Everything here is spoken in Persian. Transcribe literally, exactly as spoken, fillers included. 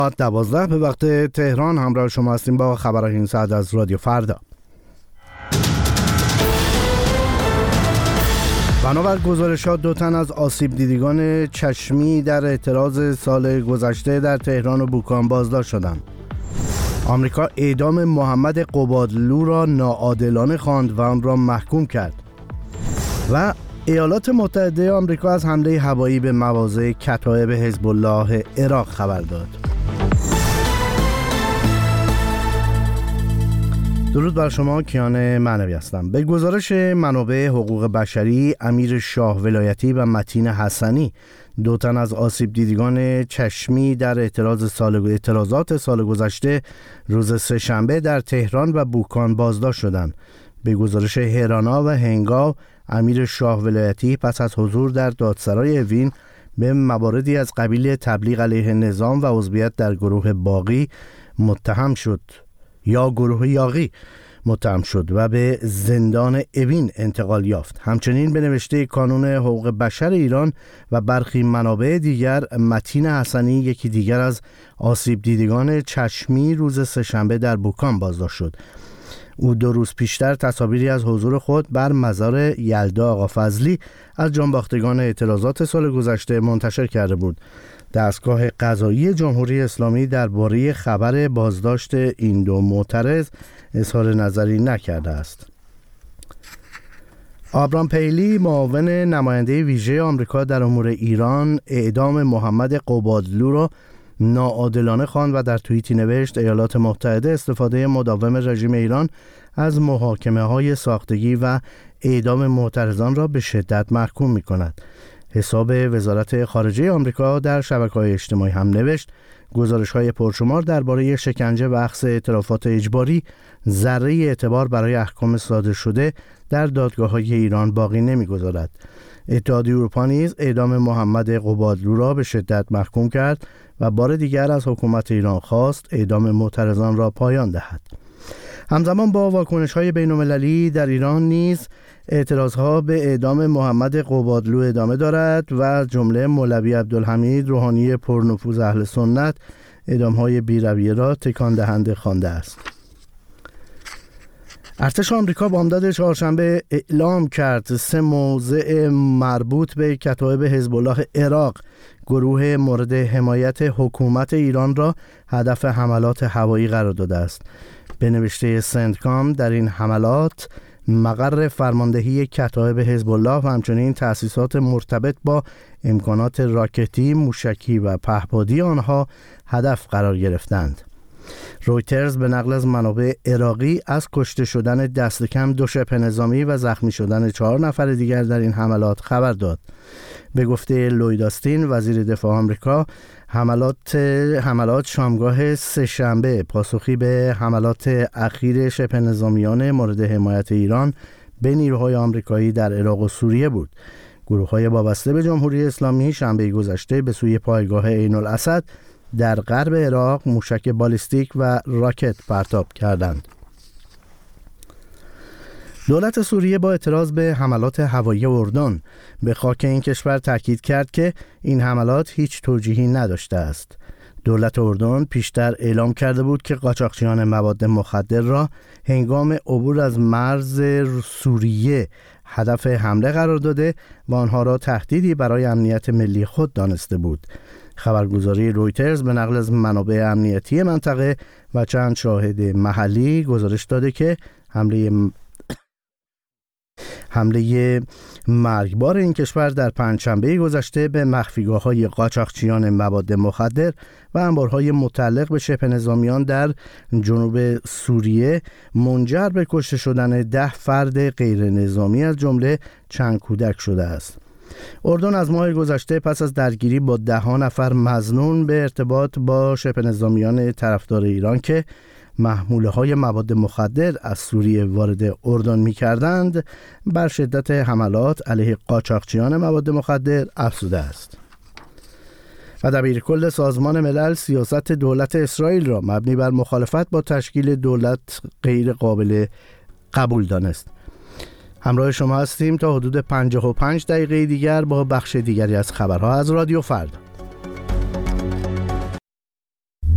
دوازده به وقت تهران همراه شما هستیم با خبرهای این ساعت از رادیو فردا. بنابر گزارشات دو تن از آسیب دیدگان چشمی در اعتراض سال گذشته در تهران و بوکان بازداشت شدند. آمریکا اعدام محمد قبادلو را ناعادلانه خواند و آن را محکوم کرد. و ایالات متحده آمریکا از حمله هوایی به مواضع کتایب حزب الله عراق خبر داد. درود بر شما، کیان معنوی هستم. به گزارش منابع حقوق بشری، امیر شاه ولایتی و متین حسنی دو تن از آسیب دیدگان چشمی در اعتراض سال اعتراضات سال گذشته روز سه‌شنبه در تهران و بوکان بازداشت شدند. به گزارش هرانا و هنگاو، امیر شاه ولایتی پس از حضور در دادسرای اوین به مواردی از قبیل تبلیغ علیه نظام و عضویت در گروه باقی متهم شد یا گروه یاغی متهم شد و به زندان اوین انتقال یافت. همچنین به نوشته کانون حقوق بشر ایران و برخی منابع دیگر، متین حسنی یکی دیگر از آسیب دیدگان چشمی روز سه‌شنبه در بوکان بازداشت شد. او دو روز پیشتر تصاویری از حضور خود بر مزار یلدا آقا فضلی از جانباختگان اعتراضات سال گذشته منتشر کرده بود. دستگاه قضایی جمهوری اسلامی درباره خبر بازداشت این دو معترض اظهار نظری نکرده است. آبرام پیلی، معاون نماینده ویژه آمریکا در امور ایران، اعدام محمد قبادلو را ناعادلانه خواند و در توییتی نوشت: ایالات متحده استفاده مداوم رژیم ایران از محاکمه‌های ساختگی و اعدام معترضان را به شدت محکوم می‌کند. حساب وزارت خارجه آمریکا در شبکه‌های اجتماعی هم نوشت: گزارش‌های پرشمار درباره شکنجه و اخذ اعترافات اجباری ذره اعتبار برای احکام صادر شده در دادگاه‌های ایران باقی نمی‌گذارد. اتحادیه اروپا نیز اعدام محمد قبادلو را به شدت محکوم کرد و بار دیگر از حکومت ایران خواست اعدام معترضان را پایان دهد. همزمان با واکنش‌های بین‌المللی در ایران نیز اعتراضها به اعدام محمد قبادلو ادامه دارد و از جمله مولوی عبدالحمید روحانی پرنفوذ اهل سنت اعدام‌های بی‌رویه را تکان دهنده خوانده است. ارتش آمریکا بامداد چهارشنبه اعلام کرد سه موضع مربوط به کتایب حزب الله عراق، گروه مورد حمایت حکومت ایران، را هدف حملات هوایی قرار داده است. به نوشته سندکام، در این حملات مقر فرماندهی کتایب حزب الله و همچنین تأسیسات مرتبط با امکانات راکتی، موشکی و پهپادی آنها هدف قرار گرفتند. رویترز به نقل از منابع عراقی از کشته شدن دست کم دو شبه نظامی و زخمی شدن چهار نفر دیگر در این حملات خبر داد. به گفته لوید آستین، وزیر دفاع آمریکا، حملات حملات شامگاه سه‌شنبه پاسخی به حملات اخیر شبه نظامیان مورد حمایت ایران به نیروهای آمریکایی در عراق و سوریه بود. گروه‌های وابسته به جمهوری اسلامی شنبه گذشته به سوی پایگاه عین الاسد در غرب عراق موشک بالیستیک و راکت پرتاب کردند. دولت سوریه با اعتراض به حملات هوایی اردن به خاک این کشور تاکید کرد که این حملات هیچ توجیهی نداشته است. دولت اردن پیشتر اعلام کرده بود که قاچاقچیان مواد مخدر را هنگام عبور از مرز سوریه هدف حمله قرار داده و آنها را تهدیدی برای امنیت ملی خود دانسته بود. خبرگزاری رویترز به نقل از منابع امنیتی منطقه و چند شاهد محلی گزارش داده که حمله حمله مرگبار این کشور در پنجشنبه گذشته به مخفیگاه‌های قاچاقچیان مواد مخدر و انبارهای متعلق به شبه نظامیان در جنوب سوریه منجر به کشته شدن ده فرد غیر نظامی از جمله چند کودک شده است. اردن از ماه گذشته پس از درگیری با ده ها نفر مظنون به ارتباط با شبه نظامیان طرفدار ایران که محموله های مواد مخدر از سوریه وارد اردن می کردند، بر شدت حملات علیه قاچاقچیان مواد مخدر افزوده است. و دبیرکل سازمان ملل سیاست دولت اسرائیل را مبنی بر مخالفت با تشکیل دولت غیر قابل قبول دانست. همراه شما هستیم تا حدود پنجاه و پنج دقیقه دیگر با بخش دیگری از خبرها از رادیو فردا.